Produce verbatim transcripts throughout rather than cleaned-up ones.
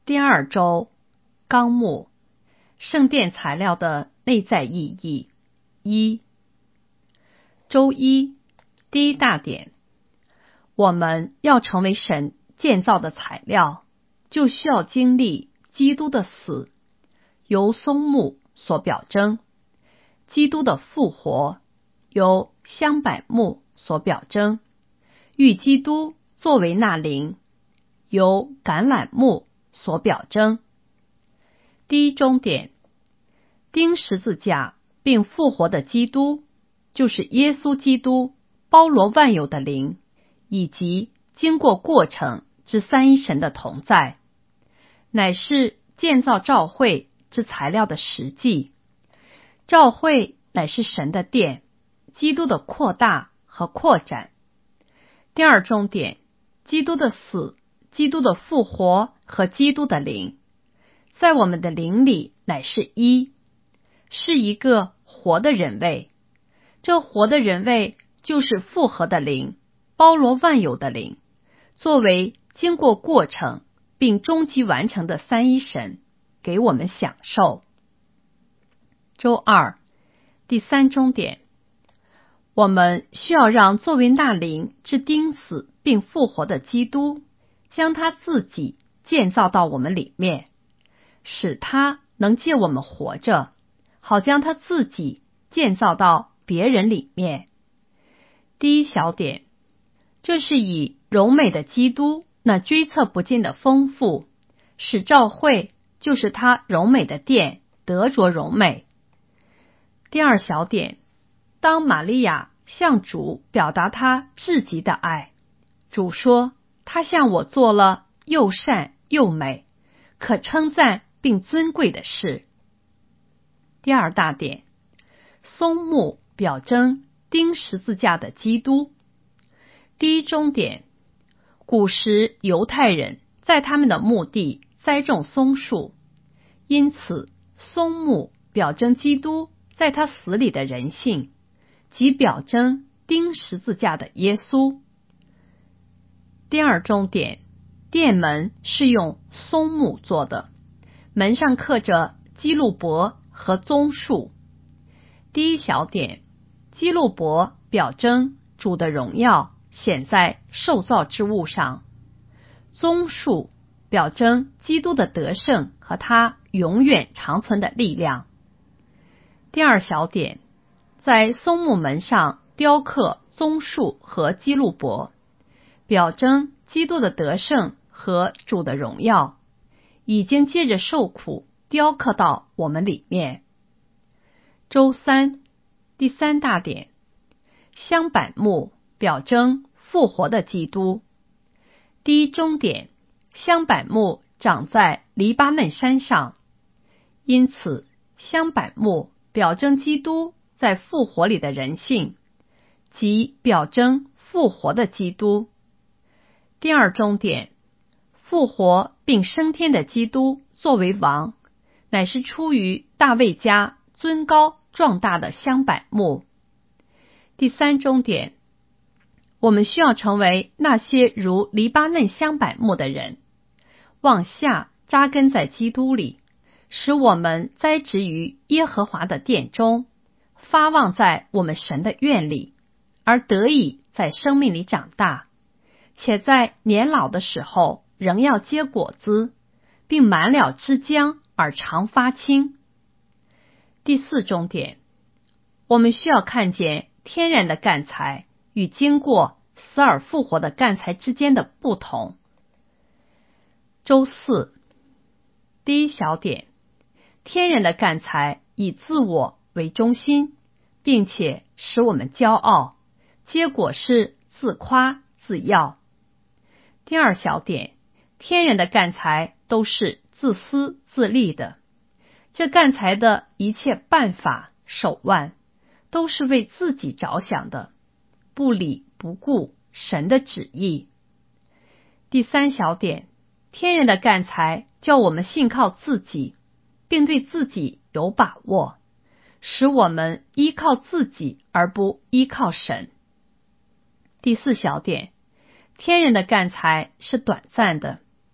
第二周纲目：圣殿材料的内在意义。一、周一第一大点，我们要成为神建造的材料，就需要经历基督的死，由松木所表征；基督的复活，由香柏木所表征；遇基督作为那灵，由橄榄木所表征。第一中点，钉十字架并复活的基督，就是耶稣基督包罗万有的灵，以及经过过程之三一神的同在，乃是建造教会之材料的实际。教会乃是神的殿，基督的扩大和扩展。第二重点，基督的死、基督的复活和基督的灵，在我们的灵里乃是一，是一个活的人位。这活的人位就是复合的灵，包罗万有的灵，作为经过过程并终极完成的三一神，给我们享受。周二第三中点，我们需要让作为那灵之钉死并复活的基督，将他自己建造到我们里面，使他能借我们活着，好将他自己建造到别人里面。第一小点，这是以荣美的基督那追测不尽的丰富，使教会就是他荣美的殿得着荣美。第二小点，当玛利亚向主表达他至极的爱，主说他向我做了又善又美，可称赞并尊贵的事。第二大点，松木表征钉十字架的基督。第一中点，古时犹太人在他们的墓地栽种松树，因此松木表征基督在他死里的人性，即表征钉十字架的耶稣。第二中点，殿门是用松木做的，门上刻着基路伯和棕树。第一小点，基路伯表征主的荣耀显在受造之物上，棕树表征基督的得胜和他永远长存的力量。第二小点，在松木门上雕刻棕树和基路伯，表征基督的得胜和主的荣耀，已经借着受苦雕刻到我们里面。周三第三大点，香柏木表征复活的基督。第一中点，香柏木长在黎巴嫩山上，因此香柏木表征基督在复活里的人性，即表征复活的基督。第二中点，复活并升天的基督作为王，乃是出于大卫家尊高壮大的香柏木。第三中点，我们需要成为那些如黎巴嫩香柏木的人，往下扎根在基督里，使我们栽植于耶和华的殿中，发旺在我们神的院里，而得以在生命里长大，且在年老的时候仍要结果子，并满了枝浆而常发青。第四重点，我们需要看见天然的干材与经过死而复活的干材之间的不同。周四第一小点，天然的干材以自我为中心，并且使我们骄傲，结果是自夸自耀。第二小点，天然的干材都是自私自利的，这干材的一切办法手腕都是为自己着想的，不理不顾神的旨意。第三小点，天然的干材叫我们信靠自己，并对自己有把握，使我们依靠自己而不依靠神。第四小点，天然的干材是短暂的，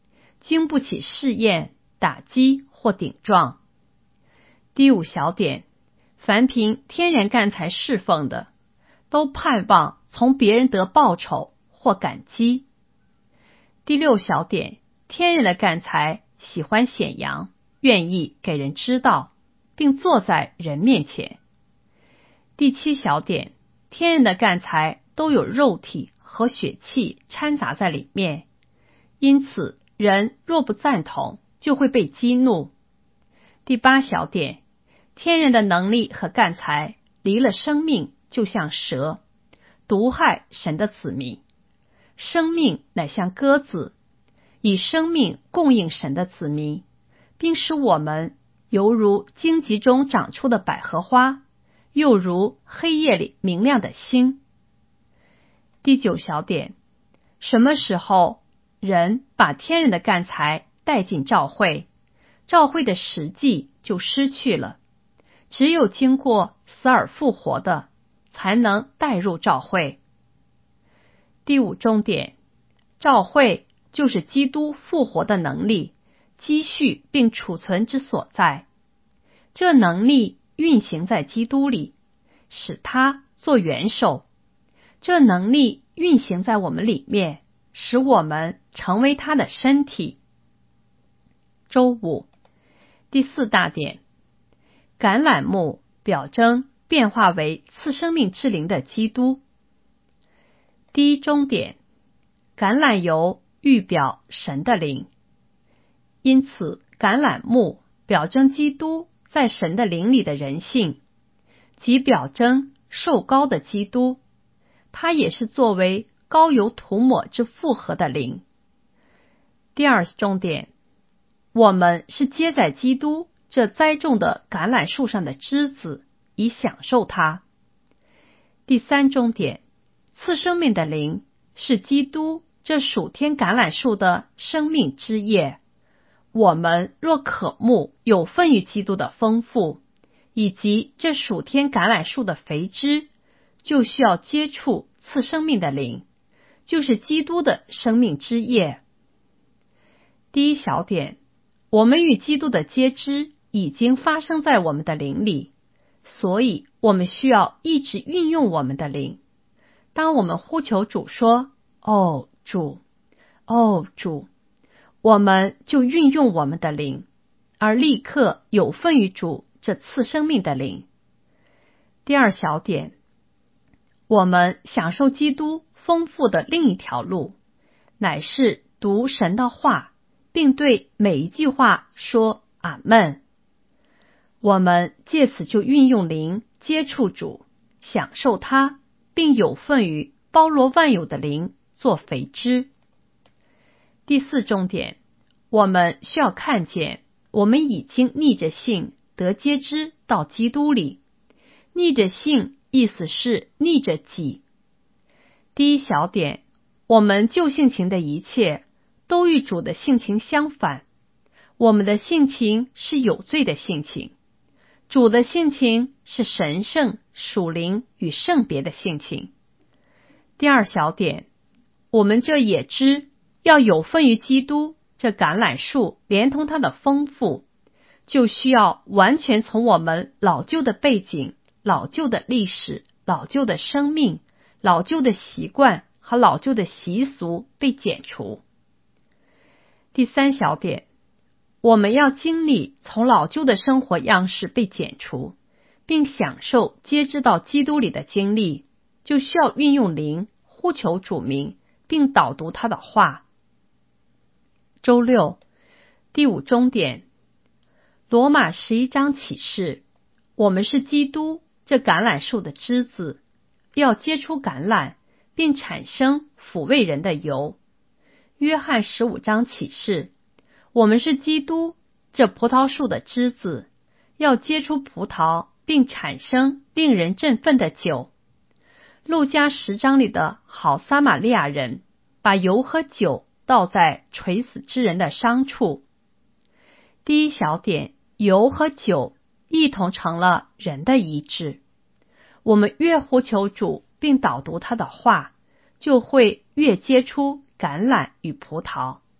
经不起试验、打击或顶撞。第五小点，凡凭天然干财侍奉的，都盼望从别人得报酬或感激。第六小点，天然的干财喜欢显扬，愿意给人知道，并坐在人面前。第七小点，天然的干财都有肉体和血气掺杂在里面，因此人若不赞同，就会被激怒。第八小点，天然的能力和干财离了生命，就像蛇，毒害神的子民。生命乃像鸽子，以生命供应神的子民，并使我们犹如荆棘中长出的百合花，又如黑夜里明亮的星。第九小点，什么时候人把天然的干财带进教会，教会的实际就失去了。只有经过死而复活的，才能带入教会。第五重点，教会就是基督复活的能力，积蓄并储存之所在。这能力运行在基督里，使他做元首。这能力运行在我们里面，使我们成为他的身体。周五，第四大点，橄榄木表征变化为赐生命之灵的基督。第一中点，橄榄油预表神的灵，因此橄榄木表征基督在神的灵里的人性，即表征受膏的基督，它也是作为膏油涂抹之复合的灵。第二重点，我们是接在基督这栽种的橄榄树上的枝子，以享受它。第三重点，赐生命的灵是基督这属天橄榄树的生命之叶。我们若渴慕有份于基督的丰富，以及这属天橄榄树的肥枝，就需要接触赐生命的灵，就是基督的生命之叶。第一小点，我们与基督的接枝已经发生在我们的灵里，所以我们需要一直运用我们的灵。当我们呼求主说，哦主，哦主，我们就运用我们的灵，而立刻有份于主这赐生命的灵。第二小点，我们享受基督丰富的另一条路，乃是读神的话，并对每一句话说阿们。我们借此就运用灵接触主，享受他，并有份于包罗万有的灵做肥枝。第四重点，我们需要看见我们已经逆着性得接枝到基督里。逆着性意思是逆着己。第一小点，我们旧性情的一切都与主的性情相反。我们的性情是有罪的性情，主的性情是神圣、属灵与圣别的性情。第二小点，我们这野枝要有份于基督这橄榄树，连同它的丰富，就需要完全从我们老旧的背景、老旧的历史、老旧的生命、老旧的习惯和老旧的习俗被剪除。第三小点，我们要经历从老旧的生活样式被剪除，并享受接知到基督里的经历，就需要运用灵呼求主名，并导读他的话。周六，第五中点，罗马十一章启示，我们是基督这橄榄树的枝子，要结出橄榄，并产生抚慰人的油。约翰十五章启示，我们是基督这葡萄树的枝子，要结出葡萄，并产生令人振奋的酒。路加十章里的好撒玛利亚人把油和酒倒在垂死之人的伤处。第一小点，油和酒一同成了人的医治。我们越呼求主并导读他的话，就会越结出橄榄与葡萄，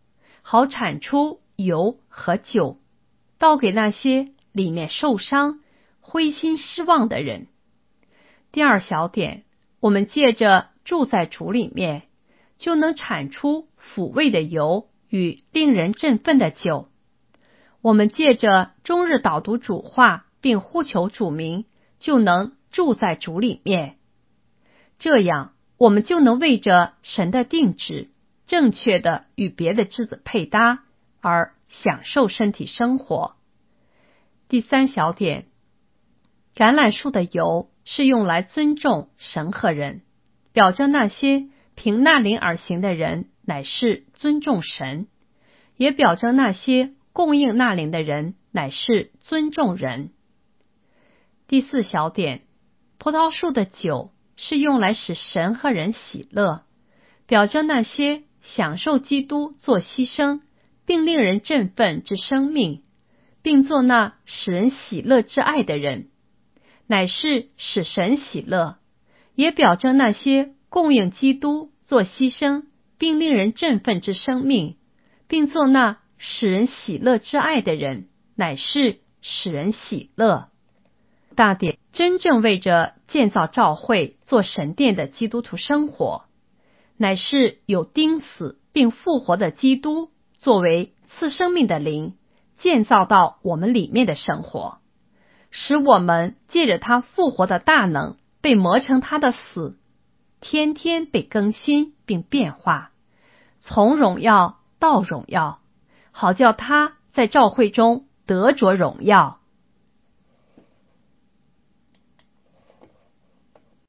好产出油和酒，倒给那些里面受伤、灰心失望的人。第二小点，我们借着住在主里面，就能产出抚慰的油与令人振奋的酒。我们借着终日导读主话并呼求主名，就能住在主里面。这样，我们就能为着神的定旨，正确的与别的枝子配搭，而享受身体生活。第三小点，橄榄树的油是用来尊重神和人，表征那些凭纳灵而行的人乃是尊重神，也表征那些供应纳灵的人乃是尊重人。第四小点，葡萄树的酒是用来使神和人喜乐，表征那些享受基督做牺牲并令人振奋之生命，并做那使人喜乐之爱的人，乃是使神喜乐，也表征那些供应基督做牺牲并令人振奋之生命，并做那使人喜乐之爱的人，乃是使人喜乐。大点，真正为着建造教会做神殿的基督徒生活，乃是有钉死并复活的基督作为赐生命的灵建造到我们里面的生活，使我们借着他复活的大能被磨成他的死，天天被更新并变化，从荣耀到荣耀，好叫他在教会中得着荣耀。